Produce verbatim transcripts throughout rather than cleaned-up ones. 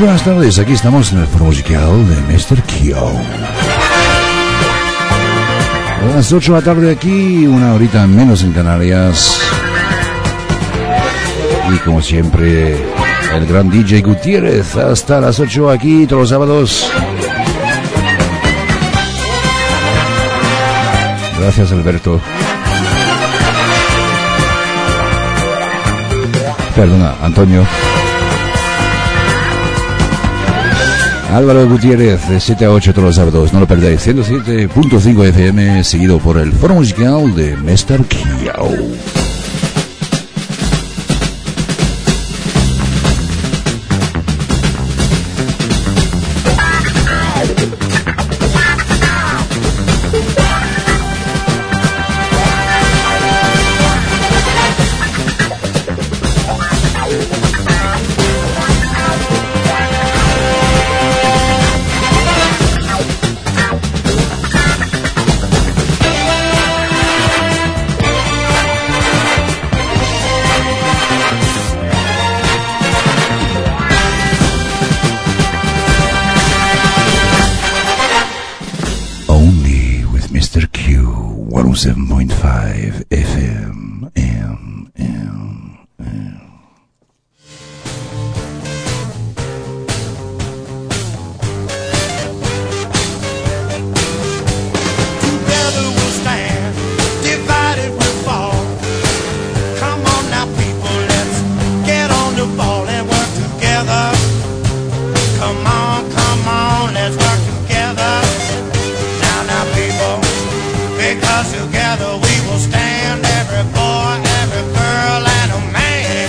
buenas tardes, aquí estamos en el foro musical de mister Q. A las ocho de la tarde aquí, una horita menos en Canarias. Y como siempre, el gran D J Gutiérrez hasta las ocho aquí todos los sábados. Gracias, Alberto. Perdona, Antonio. Álvaro Gutiérrez, de siete a ocho todos los sábados, no lo perdáis. ciento siete punto cinco F M, seguido por el foro musical de mister Q. seven point five F M, M, M, M. Together we'll stand, divided we'll fall. Come on now people, let's get on the ball and work together. Come on, come on, let's work together. Now, now people, because together we will stand, every boy, every girl, and a man.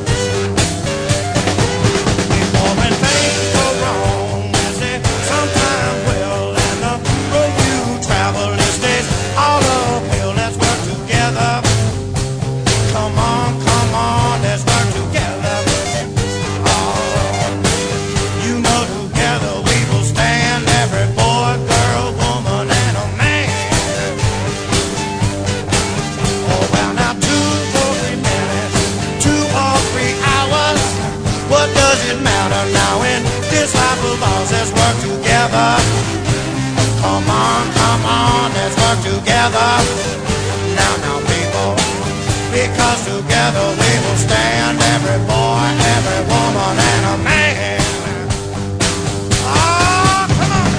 Before when things go wrong, as they sometimes will, and the road you travel is this all uphill. Let's work together. Come on, come on, let's work together. Oh, you know together we will stand, every boy, girl, woman, and a man. What does it matter now in this life of ours? Let's work together. Come on, come on, let's work together. Now, now people, because together we will stand, every boy, every woman, and a man. Oh, come on.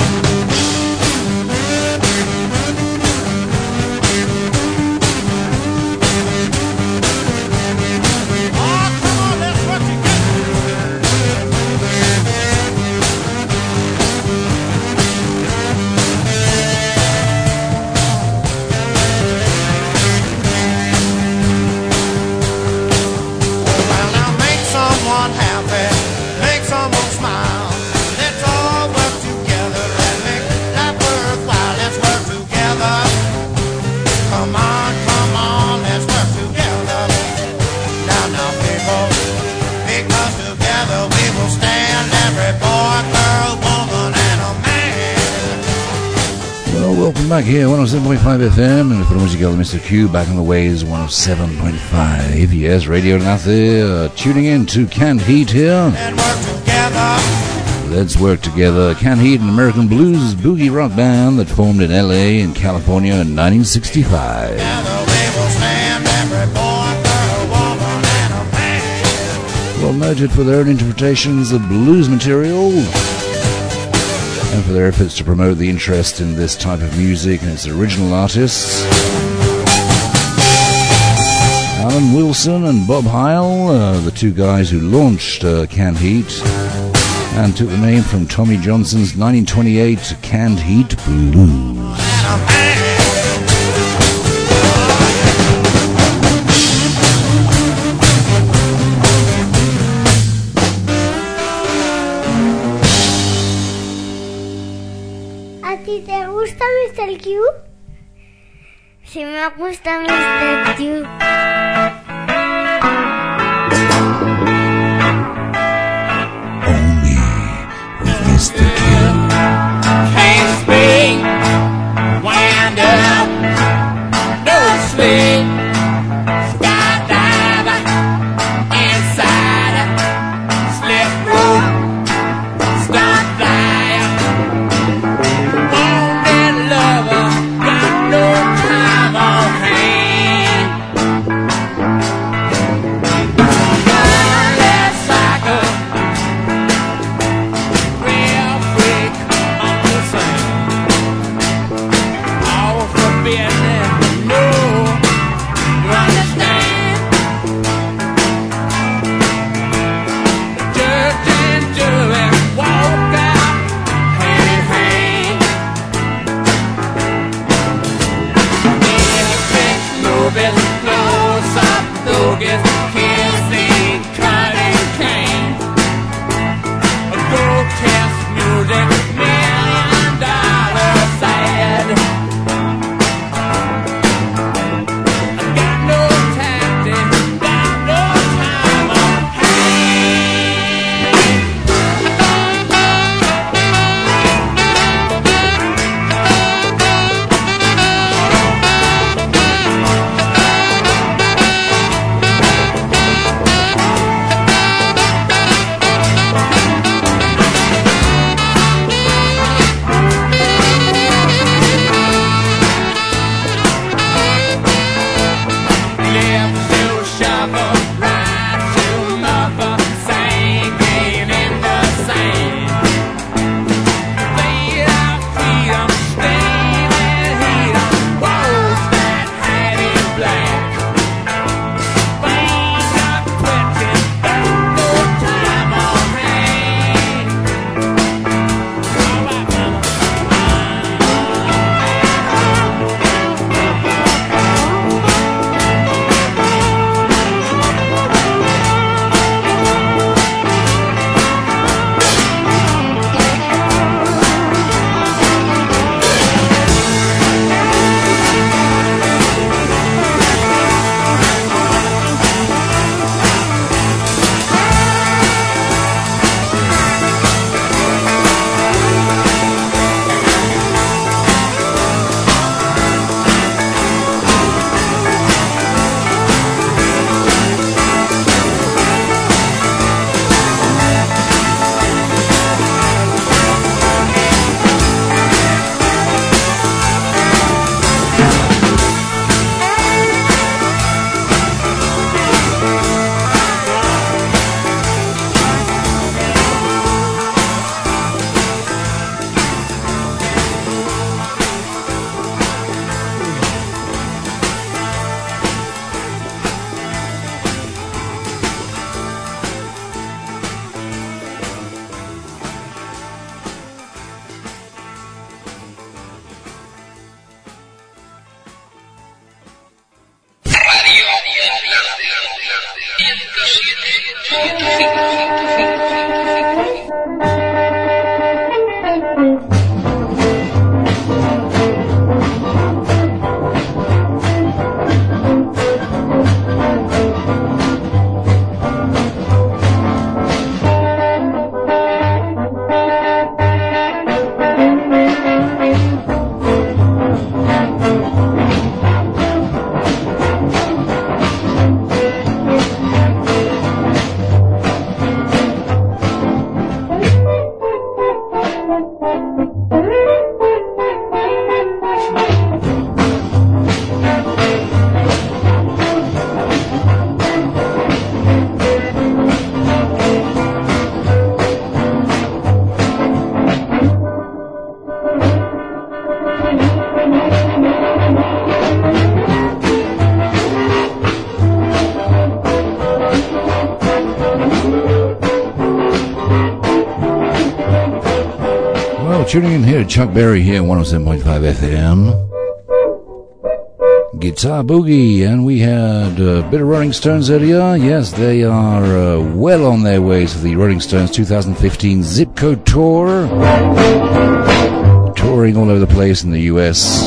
Oh, come on, let's work together. Welcome back here, one oh seven point five F M, and for the musical mister Q, back on the waves, one oh seven point five. Yes, Radio Nazi, uh, tuning in to Canned Heat here. Let's work together. Canned Heat, an American blues boogie rock band that formed in L A and California in nineteen sixty-five. Well noted for their own interpretations of blues material, and for their efforts to promote the interest in this type of music and its original artists. Alan Wilson and Bob Heil, uh, the two guys who launched uh, Canned Heat and took the name from Tommy Johnson's nineteen twenty-eight Canned Heat Blues. ¿Te gusta mister Q? Sí, me gusta mister Q. Only with mister Q. Can't speak, wind up, no sleep, skydive, inside, slip rope, bogus, kissing, cutting cane. Grotesque music, million dollar sad. Got no tactic, got no time on Tuning in here, Chuck Berry here, one oh seven point five F M. Guitar Boogie, and we had a bit of Rolling Stones earlier. Yes, they are uh, well on their way to the Rolling Stones twenty fifteen Zip Code Tour. Touring all over the place in the U S.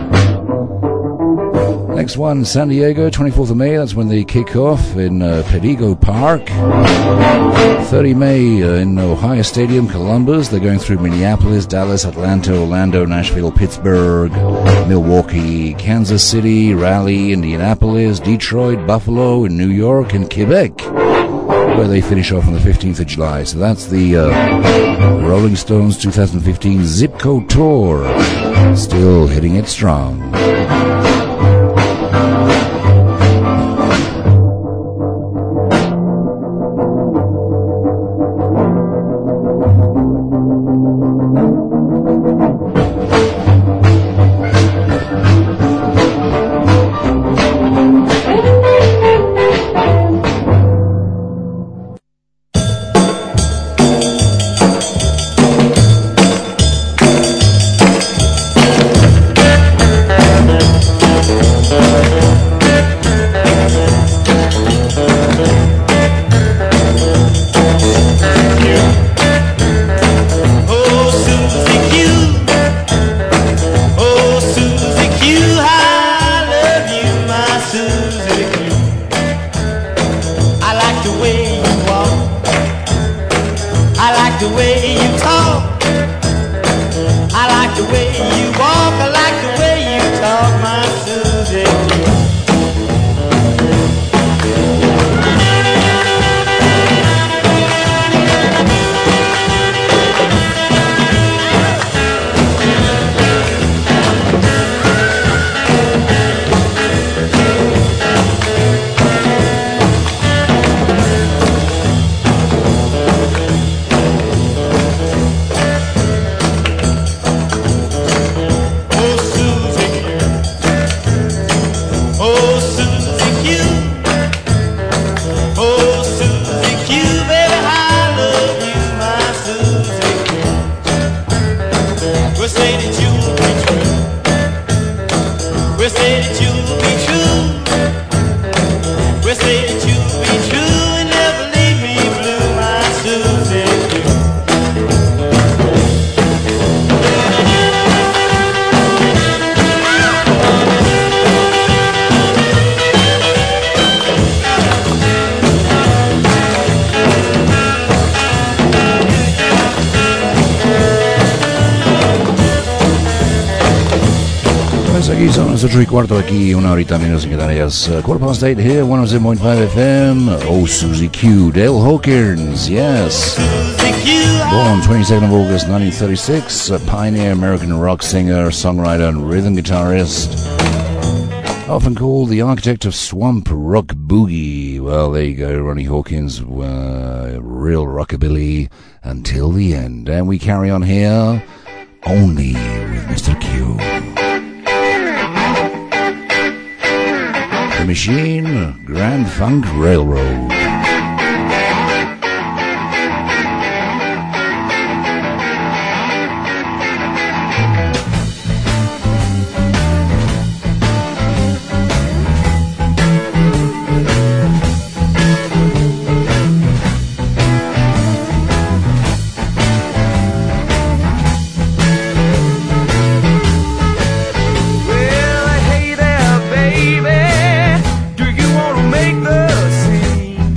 Next one, San Diego, twenty-fourth of May. That's when they kick off in uh, Pedigo Park. thirtieth of May uh, in Ohio Stadium, Columbus. They're going through Minneapolis, Dallas, Atlanta, Orlando, Nashville, Pittsburgh, Milwaukee, Kansas City, Raleigh, Indianapolis, Detroit, Buffalo, and New York, and Quebec, where they finish off on the fifteenth of July. So that's the uh, Rolling Stones twenty fifteen Zip Code Tour. Still hitting it strong. Thank you. las ocho y cuarto aquí, una horita menos en Canarias. Uh, quarter past eight here, one oh seven point five F M. Oh, Susie Q. Dale Hawkins, yes. Born twenty-second of August nineteen thirty-six, a pioneer American rock singer, songwriter, and rhythm guitarist. Often called the architect of swamp rock boogie. Well, there you go, Ronnie Hawkins, uh, real rockabilly until the end. And we carry on here only with Mister Q. The Machine, Grand Funk Railroad. Well, hey there, baby. Do you wanna make the scene?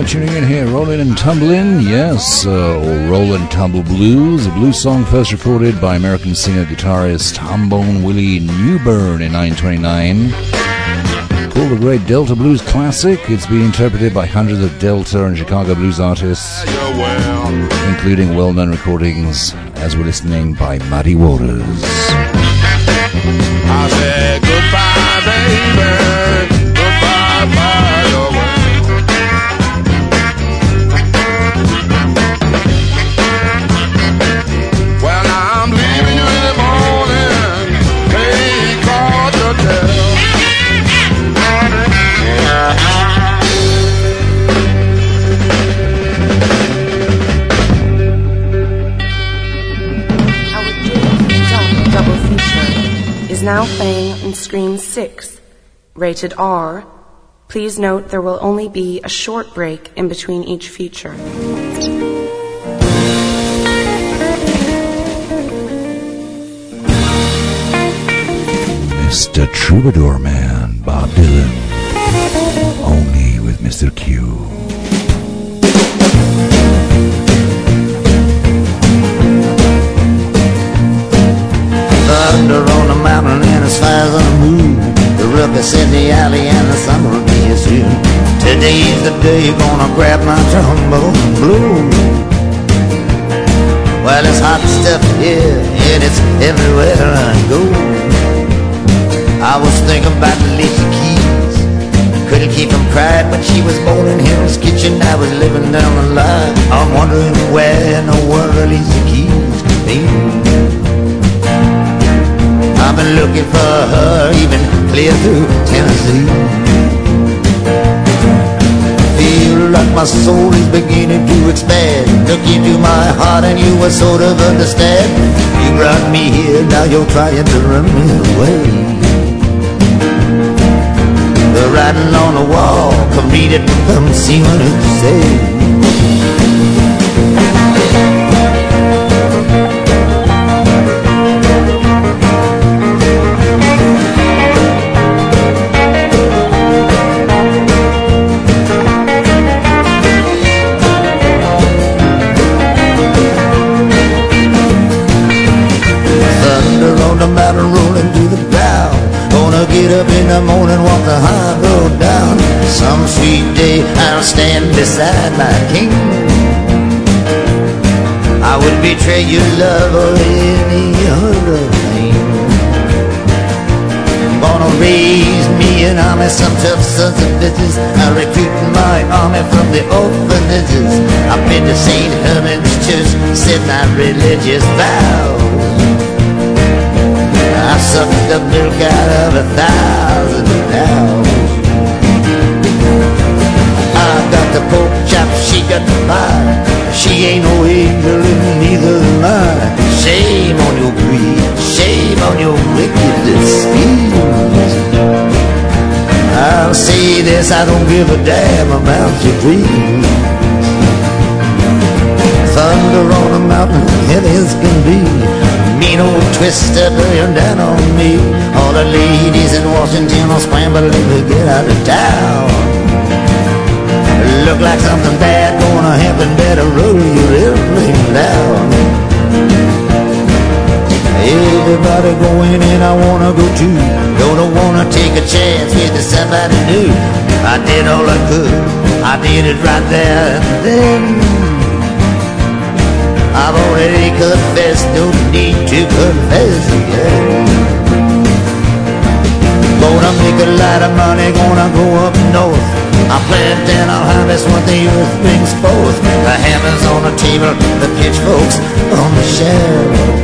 are tuning in here, Rollin' and Tumblin', yes, uh, or Roll and Tumble Blues, a blues song first recorded by American singer-guitarist Humbone Willie Newburn in nineteen twenty-nine. Called the Great Delta Blues Classic, it's been interpreted by hundreds of Delta and Chicago blues artists, including well-known recordings, as we're listening, by Muddy Waters. I said goodbye, baby, goodbye, by the way. Well, I'm leaving you in the morning, hey, call the tell. Double feature is now playing on screen six, rated R. Please note there will only be a short break in between each feature. Mister Troubadour Man, Bob Dylan, only with Mister Q. Thunder on the mountain and as far as on the moon, the ruckus in the alley and the summer will be here soon. Today's the day you're gonna grab my trombone blue. Well, it's hot stuff here and it's everywhere I go. I was thinking about Alicia Keys, couldn't keep from crying, but she was born in Hell's Kitchen. I was living down the line. I'm wondering where in the world Alicia Keys been. I've been looking for her even clear through Tennessee. Feel like my soul is beginning to expand. Look into my heart and you will sort of understand. You brought me here, now you're trying to run me away. The writing on the wall, come read it, come see what it says. Get up in the morning, walk the high road down. Some sweet day I'll stand beside my king. I would betray your love or any other thing. Gonna raise me an army, some tough sons of bitches. I recruit my army from the orphanages. I've been to Saint Herman's Church, said my religious vows. I sucked the milk out of a thousand cows. I got the pork chop, she got the pie. She ain't no angel and neither am I. Shame on your greed, shame on your wicked schemes. I'll say this, I don't give a damn about your dreams. Thunder on a mountain, heavy as can be. Mean old twister burning down on me. All the ladies in Washington are scrambling to get out of town. Look like something bad gonna happen, better roll your airplane down. Everybody going and I wanna go too. Don't wanna take a chance with somebody new. I did all I could, I did it right there and then. I've already confessed, no need to confess again. Gonna make a lot of money, gonna go up north. I plant and I'll harvest what the earth brings forth. The hammers on the table, the pitchforks on the shelf.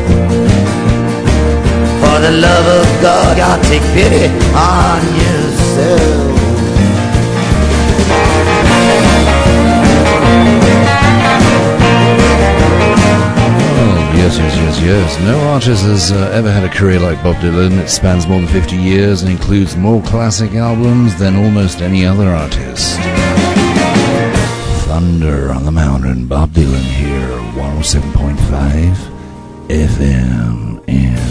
For the love of God, God take pity on yourself. Yes, yes, yes, yes. No artist has uh, ever had a career like Bob Dylan. It spans more than fifty years and includes more classic albums than almost any other artist. Thunder on the Mountain, Bob Dylan here, one oh seven point five F M N.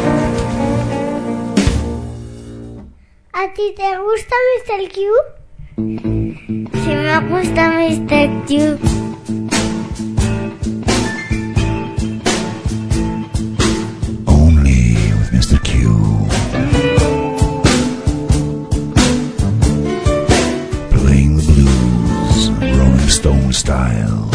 ¿A ti te gusta mister Q? Si me gusta mister Q. Only with mister Q. Playing the blues, Rolling Stone style.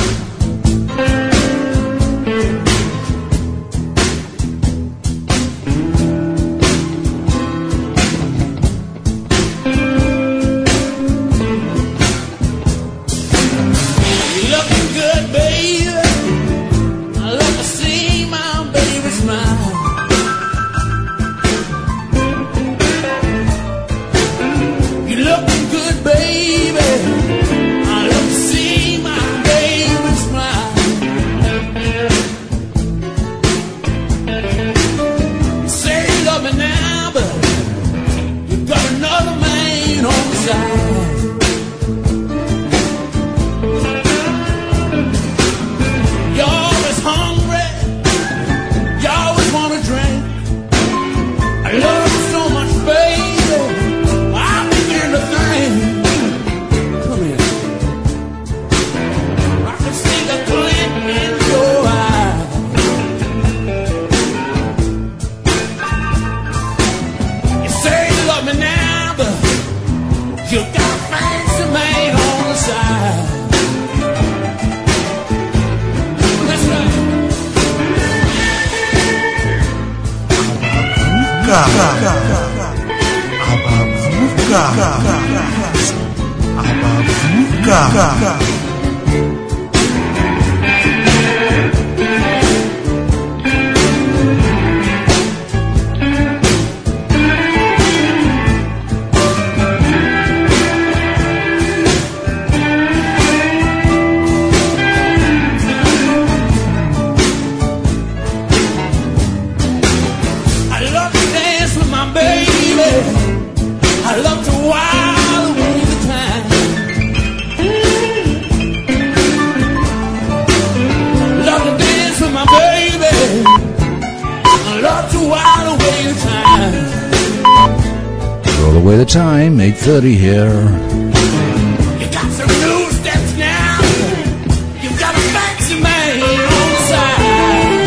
Time, eight thirty here. You got some new steps now. You've got a fancy man on the side.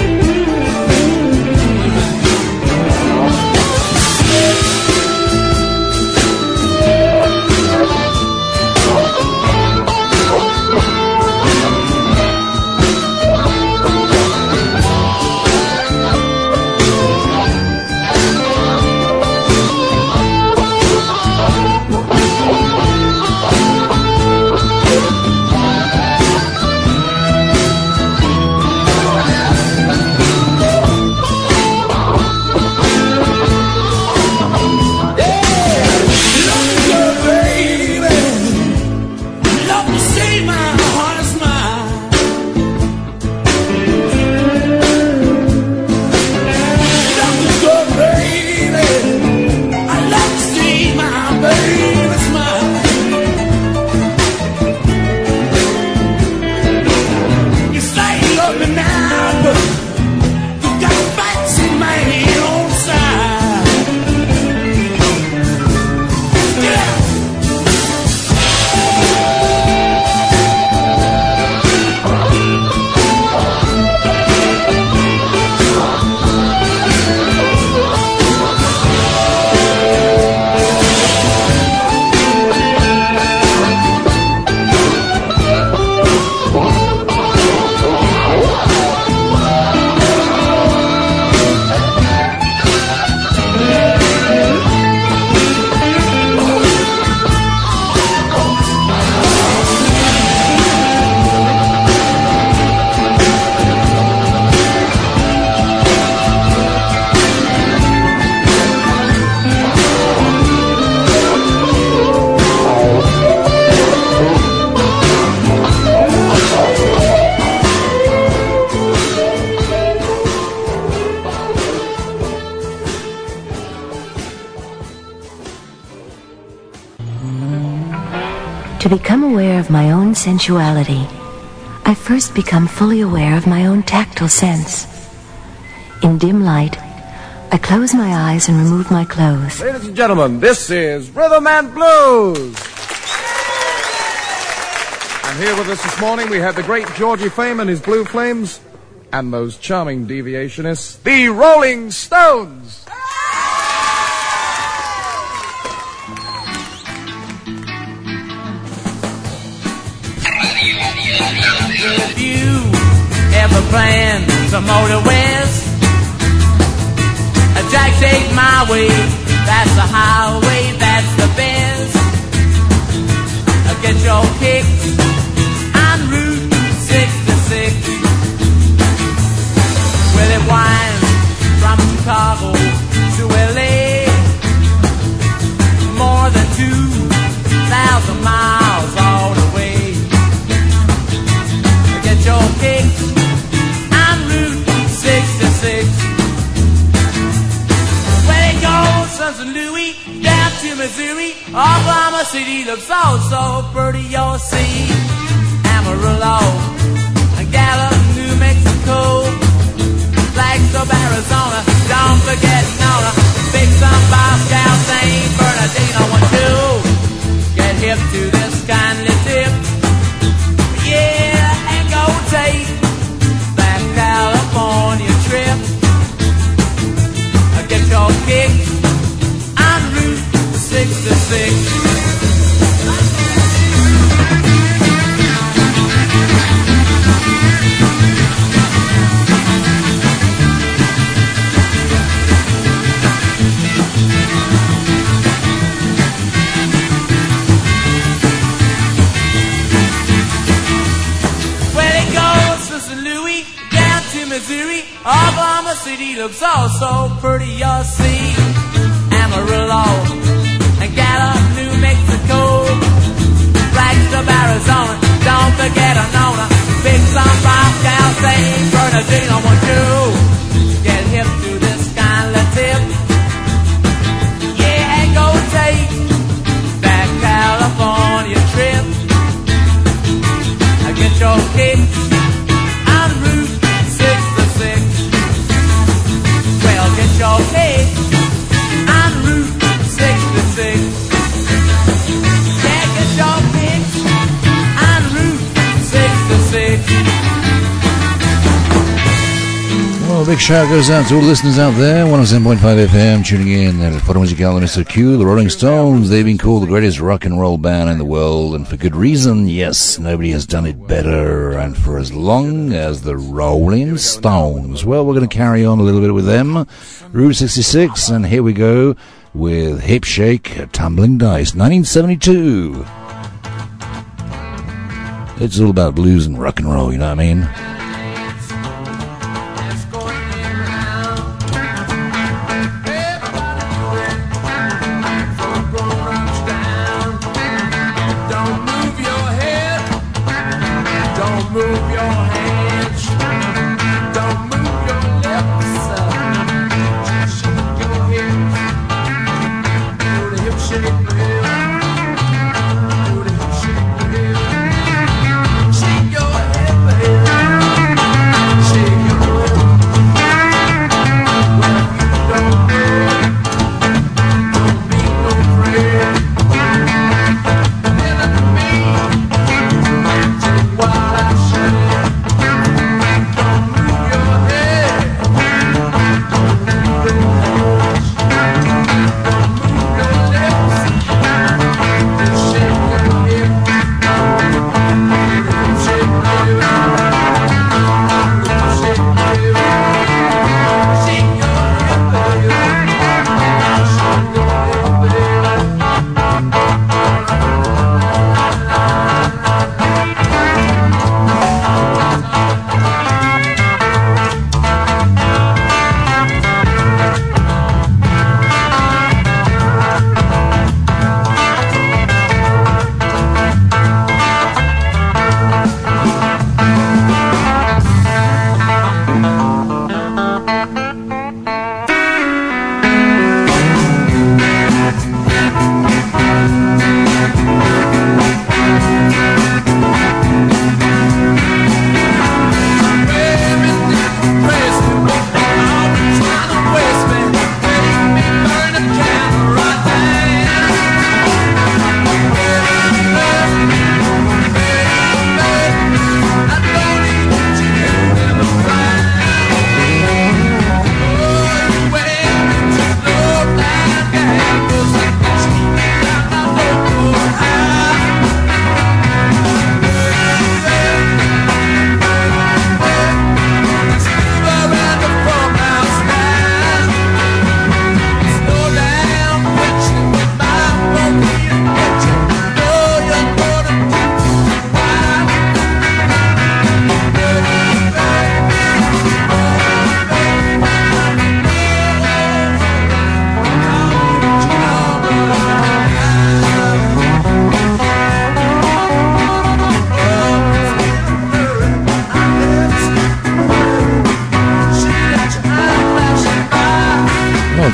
To become aware of my own sensuality, I first become fully aware of my own tactile sense. In dim light, I close my eyes and remove my clothes. Ladies and gentlemen, this is Rhythm and Blues. And here with us this morning we have the great Georgie Fame and his Blue Flames, and those charming deviationists, the Rolling Stones. If you ever plan to motor west, Jack, take my way. That's the highway, that's the best. Get your kicks on Route sixty-six. Well, it winds from Chicago to L A, more than two thousand miles all the way. Get your kicks on Route sixty-six. Well, it goes from Saint Louis down to Missouri. Oklahoma City looks all so pretty, you'll see. Amarillo, Gallup, New Mexico, Flagstaff, Arizona. Don't forget Nona, Big Sun, Moscow, Saint Bernardino. One, two, get hip to this kindly tip. Yeah, and go take that California trip. Get your kick on Route sixty-six. Well, it goes from Saint Louis down to Missouri. Oklahoma City looks all so pretty, you'll see. Amarillo and Gallup, New Mexico, Flagstaff, Arizona. Don't forget Anona, Big Sun, Moscow, Saint Bernardino. One, two, get hip to this kindly tip. Yeah, and go take that California trip. Get your kicks on Route sixty-six. Well, get your kicks on Route sixty-six. Yeah, get your kicks on Route sixty-six. Well, a big shout goes out to all the listeners out there. one oh seven point five F M tuning in. And Foto Musical, Mister Q, the Rolling Stones. They've been called the greatest rock and roll band in the world, and for good reason. Yes, nobody has done it better and for as long as the Rolling Stones. Well, we're going to carry on a little bit with them. Route sixty-six, and here we go with Hip Shake, Tumbling Dice, nineteen seventy-two. It's all about blues and rock and roll, you know what I mean? Shake your head, baby.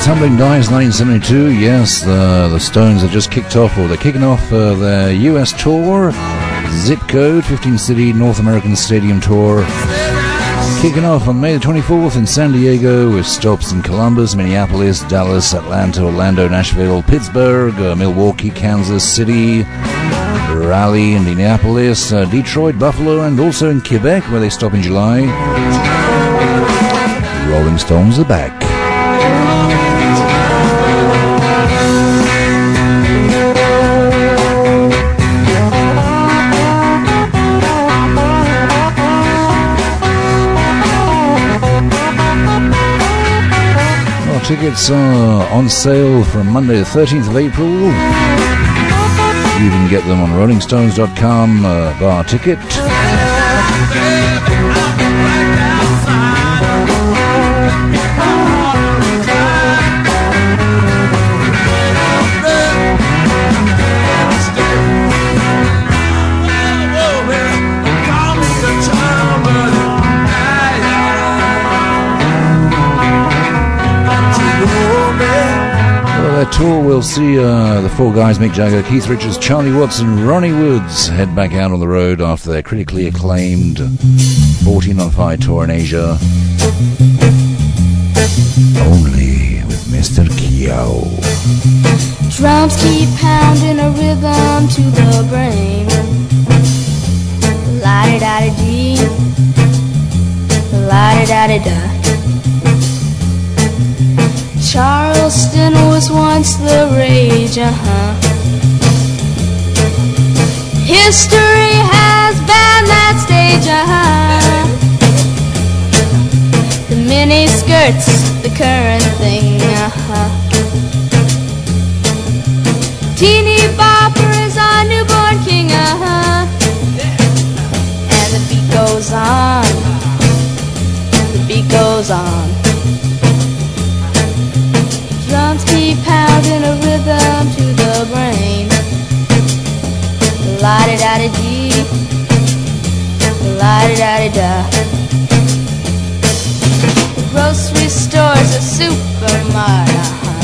Tumbling Dice, nineteen seventy-two. Yes, the, the Stones have just kicked off, or they're kicking off uh, their U S tour. Zip Code, fifteen city North American Stadium Tour. Kicking off on May the twenty-fourth in San Diego, with stops in Columbus, Minneapolis, Dallas, Atlanta, Orlando, Nashville, Pittsburgh, uh, Milwaukee, Kansas City, Raleigh, Indianapolis, uh, Detroit, Buffalo, and also in Quebec, where they stop in July. Rolling Stones are back. Tickets are on sale from Monday the thirteenth of April. You can get them on rolling stones dot com uh, bar ticket. Tour will see uh, the four guys, Mick Jagger, Keith Richards, Charlie Watts and Ronnie Woods, head back out on the road after their critically acclaimed fourteen on five tour in Asia. Only with Mister Kyo. Drums keep pounding a rhythm to the brain. La-di-da-di-dee, la-di-da-di-da. Charleston was once the rage, uh-huh. History has banned that stage, uh-huh. The mini skirts, the current thing, uh-huh. Teeny bopper is our newborn king, uh-huh. And the beat goes on, the beat goes on. Drums keep pounding a rhythm to the brain. La-di-da-di-dee, la-di-da-di-da. The grocery store's a supermart, uh-huh.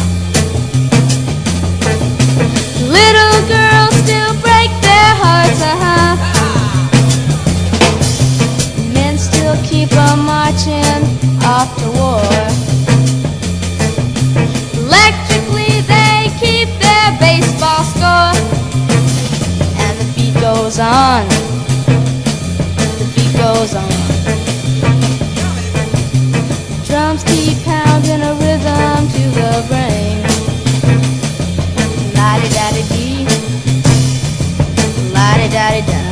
Little girls still break their hearts, uh-huh. Men still keep on marching off to war. Electrically they keep their baseball score. And the beat goes on, the beat goes on. Drums keep pounding a rhythm to the brain. La-di-da-di-dee, la-di-da-di-da.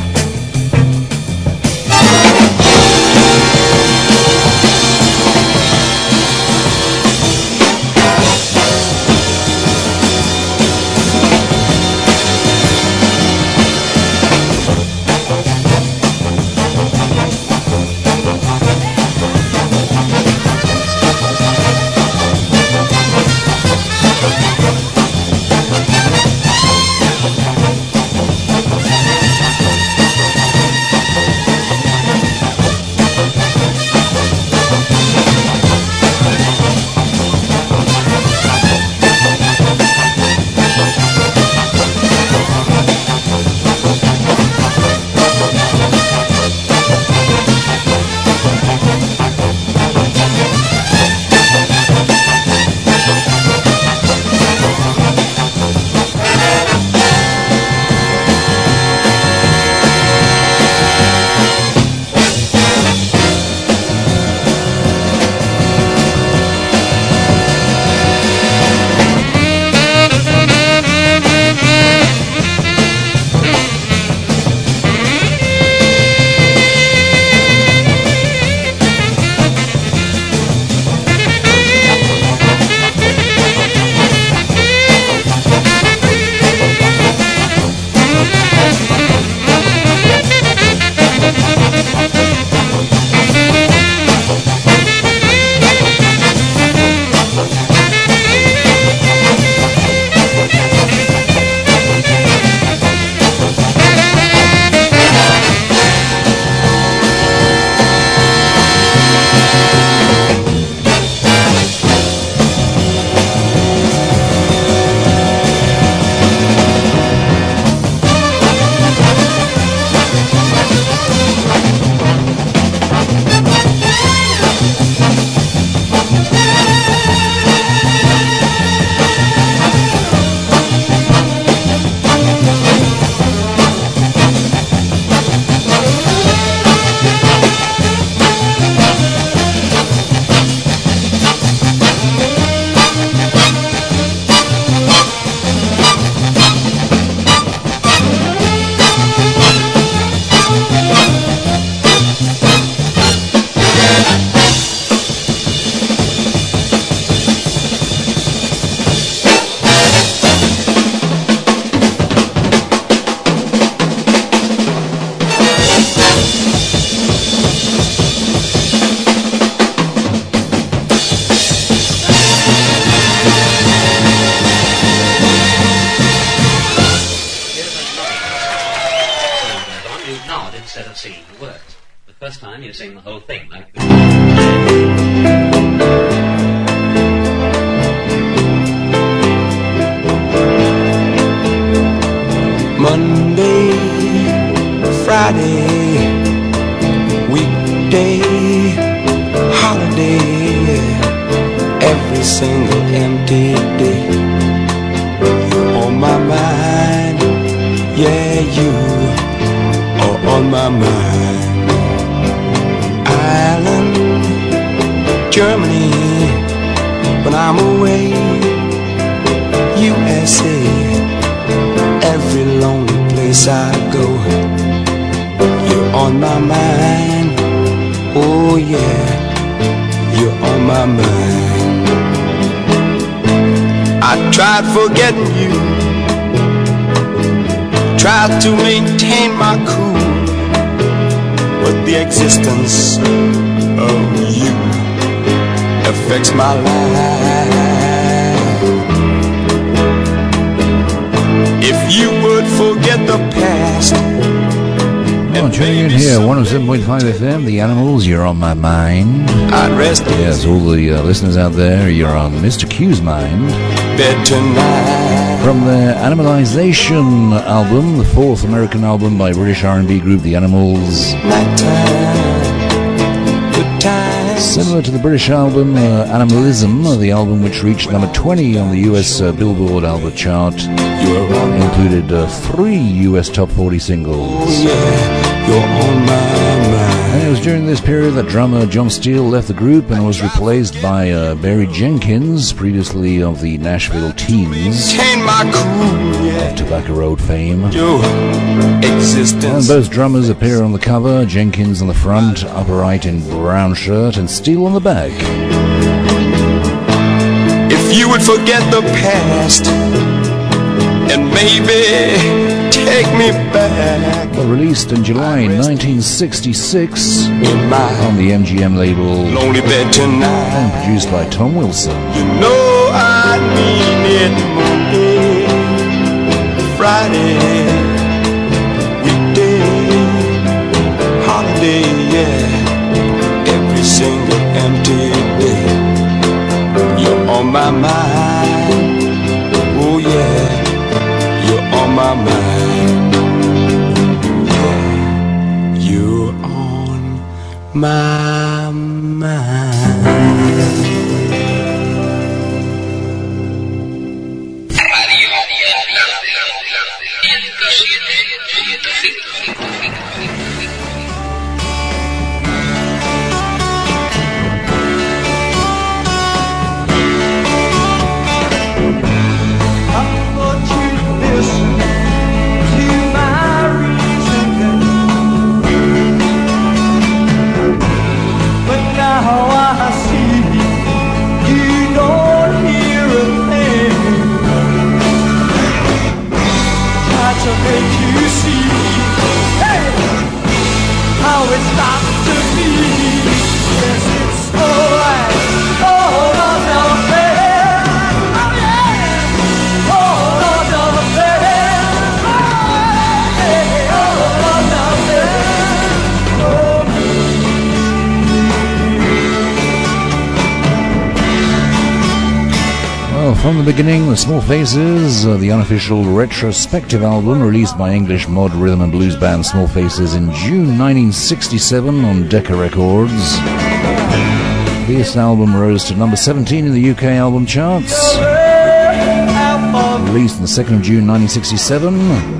instead of singing the words. The first time you sing the whole thing, like Monday, Friday, weekday, holiday, every single empty day. You're on my mind, yeah, you are on my mind. Ireland, Germany, when I'm away, U S A, every lonely place I go, you're on my mind, oh yeah, you're on my mind. I tried forgetting you, tried to maintain my cool, but the existence of you affects my life. If you would forget the past. Well, tuning in here, one oh seven point five F M, The Animals, you're on my mind. I'd rest yes, all the uh, listeners out there, you're on Mister Q's mind. Bed tonight. From their Animalization album, the fourth American album by British R and B group The Animals. Similar to the British album uh, Animalism, the album which reached number twenty on the U S uh, Billboard album chart, included uh, three U S top forty singles. Oh, yeah, you're on my mind. And it was during this period that drummer John Steele left the group and was replaced by uh, Barry Jenkins, previously of the Nashville Teens, my cool, yeah. of Tobacco Road fame. Your existence. And both drummers appear on the cover, Jenkins on the front, upright in brown shirt, and Steele on the back. If you would forget the past and maybe take me back. Well, released in July nineteen sixty-six on the M G M label, lonely bed tonight, and produced by Tom Wilson. You know I mean it. Monday, Friday, weekday, holiday, yeah, every single empty day. You're on my mind, oh yeah, you're on my mind, yeah, you're on my mind. From the beginning, The Small Faces, uh, the unofficial retrospective album released by English mod rhythm and blues band Small Faces in June nineteen sixty-seven on Decca Records. This album rose to number seventeen in the U K album charts. Released on the second of June nineteen sixty-seven.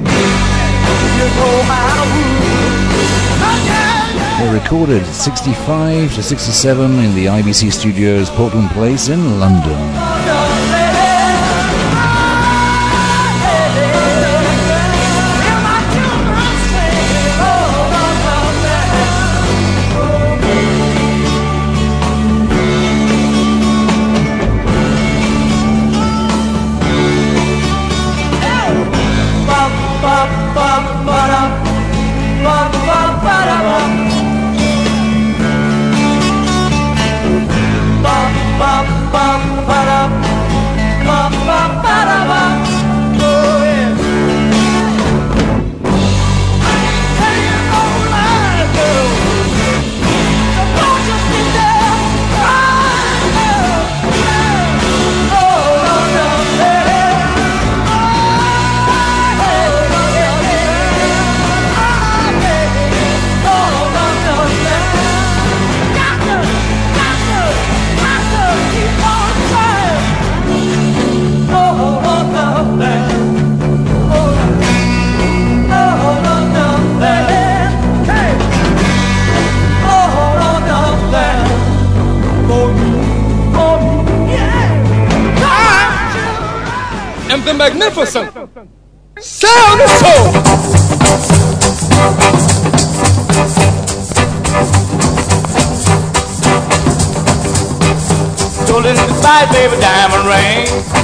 They recorded sixty-five to sixty-seven in the I B C Studios, Portland Place in London. magnificent sound of soul. So listen to five, baby, diamond ring.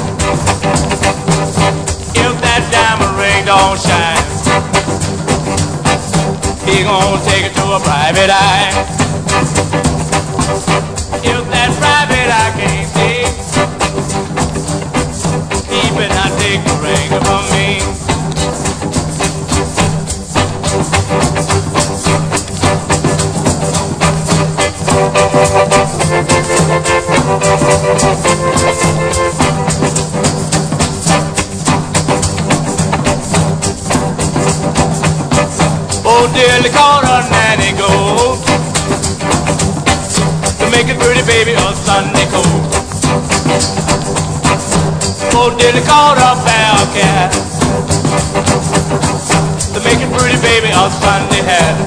If that diamond ring don't shine, he gonna take it to a private eye. If that private eye can't see, he better not take the ring from me. Oh, dearly called her nanny goat to make a pretty baby a Sunday coat. Oh, dearly called her bell cat to make a pretty baby a Sunday hat.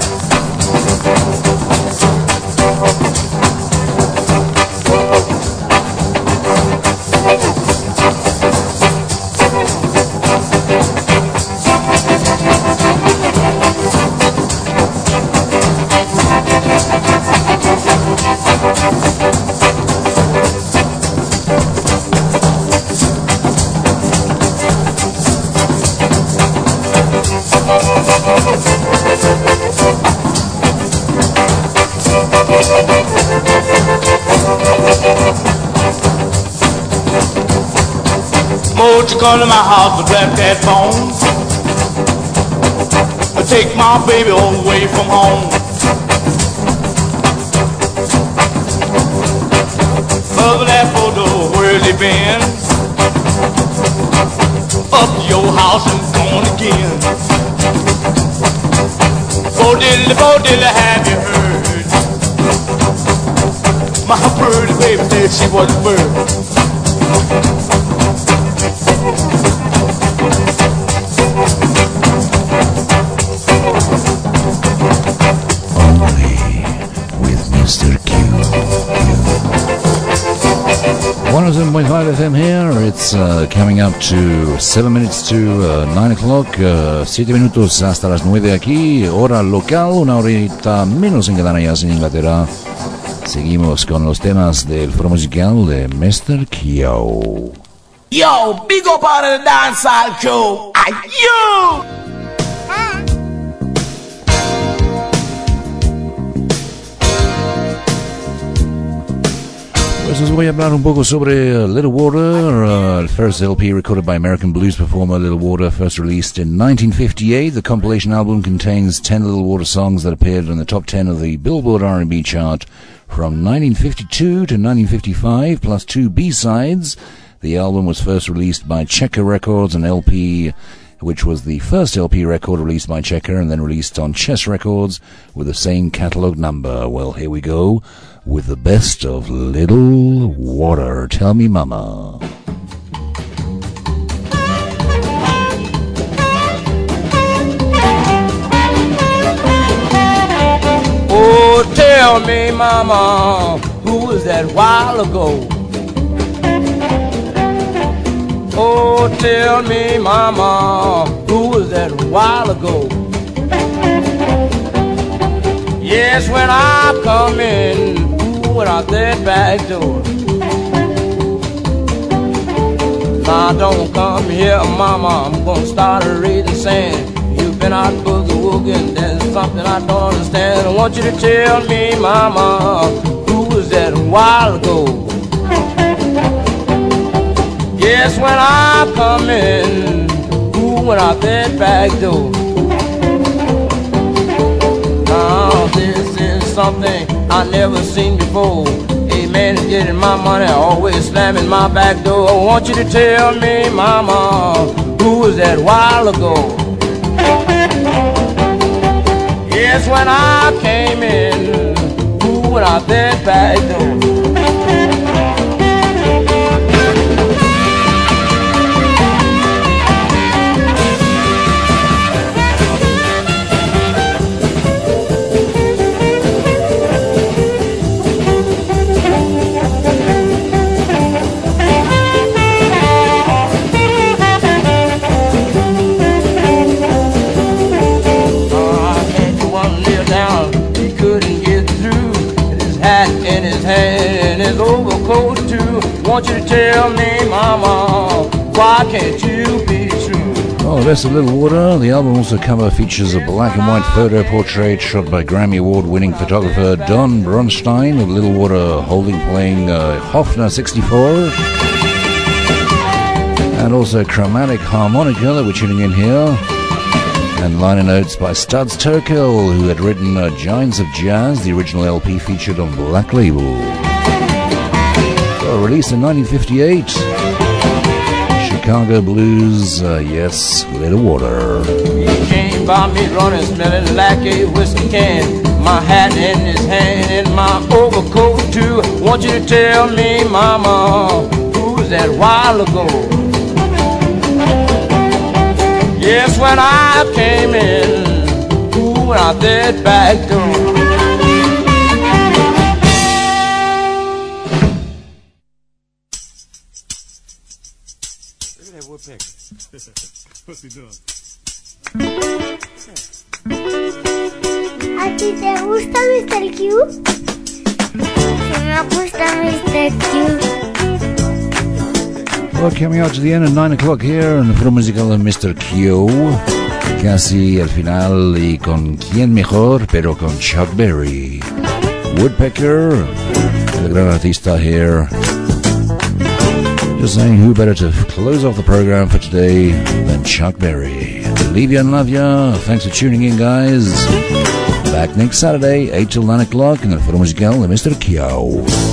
Won't you come to my house with left that phone? Take my baby away from home. Mother, that photo, where's he been? Up to your house and gone again. Bo diddly, bo diddly, have you heard? My pretty baby said she was a bird. one oh seven point five F M here. It's uh, coming up to seven minutes to uh, nine o'clock. Uh, siete minutos hasta las nueve aquí. Hora local, una horita menos en Canarias, en Inglaterra. Seguimos con los temas del foro musical de mister Kyo. Yo, big up out of the dancehall crew. Are you? Pues os voy a hablar un poco sobre uh, Little Water, uh, el first L P recorded by American blues performer Little Water, first released in nineteen fifty-eight. The compilation album contains ten Little Water songs that appeared in the top ten of the Billboard R and B chart from nineteen fifty-two to nineteen fifty-five, plus two B-sides. The album was first released by Checker Records, an L P which was the first L P record released by Checker and then released on Chess Records with the same catalog number. Well, here we go with the best of Little Water. Tell me, Mama. Oh, tell me, Mama, who was that while ago? Oh, tell me, Mama, who was that while ago? Yes, when I come in, ooh, out that back door. Now don't come here, Mama, I'm gonna start raising sand. You've been out boogie-woogie, there's something I don't understand. I want you to tell me, Mama, who was that while ago? Yes, when I come in, ooh, when out that back door. Now this is something I never seen before. A man is getting my money, always slamming my back door. I want you to tell me, Mama, who was that while ago? Yes, when I came in, ooh, when out that back door. can't you be true? Oh, Best of Little Water. The album also cover features a black and white photo portrait shot by Grammy Award-winning photographer Don Bronstein of Little Water, holding playing uh, Hofner sixty-four. And also chromatic harmonica that we're tuning in here. And liner notes by Studs Terkel, who had written uh, Giants of Jazz, the original L P featured on Black Label. So, released in nineteen fifty-eight. Chicago Blues, uh, yes, Little Water. He came by me running, smelling like a whiskey can. My hat in his hand and my overcoat too. Want you to tell me, mama, who was that while ago? Yes, when I came in, who went out that back door? What's he doing? ¿A ti te gusta mister Q? Sí me gusta mister Q. Well, coming out to the end at nine o'clock here en el foro musical de mister Q. Casi al final y con quién mejor, pero con Chuck Berry. Woodpecker, el gran artista here. Just saying, who better to close off the program for today than Chuck Berry. Leave ya and love ya. Thanks for tuning in, guys. Back next Saturday, eight till nine o'clock in el foro musical de mister Q.